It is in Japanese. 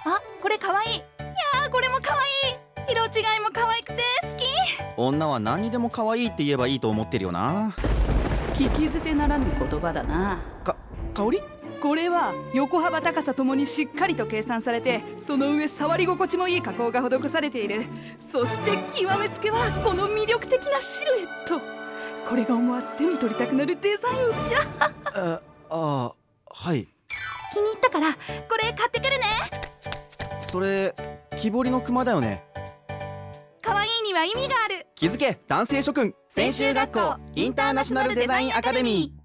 あ、これかわいい。いやー、これもかわいい。色違いも可愛くて好き。 女は何にでも可愛いって言えばいいと思ってるよな。 聞き捨てならぬ言葉だな。 香り？ これは横幅高さともにしっかりと計算されて、その上触り心地もいい加工が施されている。そして極めつけはこの魅力的なシルエット。これが思わず手に取りたくなるデザインじゃ。 はい。 気に入ったからこれ買ってくるね。 それ木彫りの熊だよね。 可愛いには意味がある。 気づけ男性諸君専修学校インターナショナルデザインアカデミー。